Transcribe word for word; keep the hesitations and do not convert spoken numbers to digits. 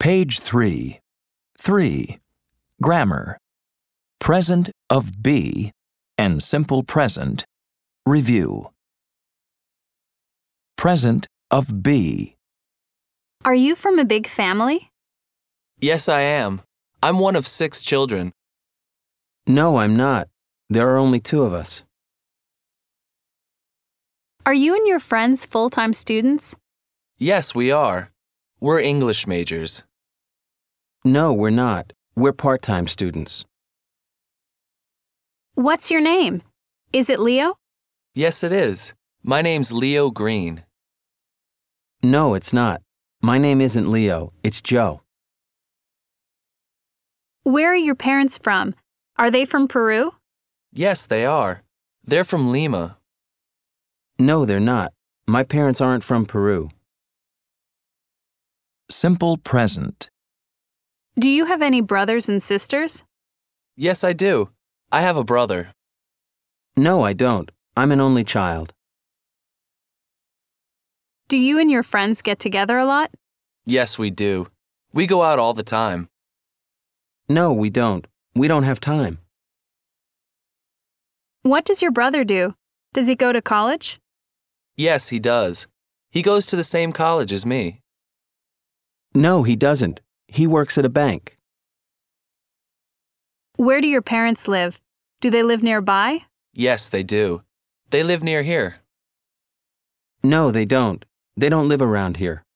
Page three. three. Grammar. Present of be and simple present. Review. Present of be. Are you from a big family? Yes, I am. I'm one of six children. No, I'm not. There are only two of us. Are you and your friends full-time students? Yes, we are. We're English majors. No, we're not. We're part-time students. What's your name? Is it Leo? Yes, it is. My name's Leo Green. No, it's not. My name isn't Leo. It's Joe. Where are your parents from? Are they from Peru? Yes, they are. They're from Lima. No, they're not. My parents aren't from Peru. Simple present. Do you have any brothers and sisters? Yes, I do. I have a brother. No, I don't. I'm an only child. Do you and your friends get together a lot? Yes, we do. We go out all the time. No, we don't. We don't have time. What does your brother do? Does he go to college? Yes, he does. He goes to the same college as me. No, he doesn't. He works at a bank. Where do your parents live? Do they live nearby? Yes, they do. They live near here. No, they don't. They don't live around here.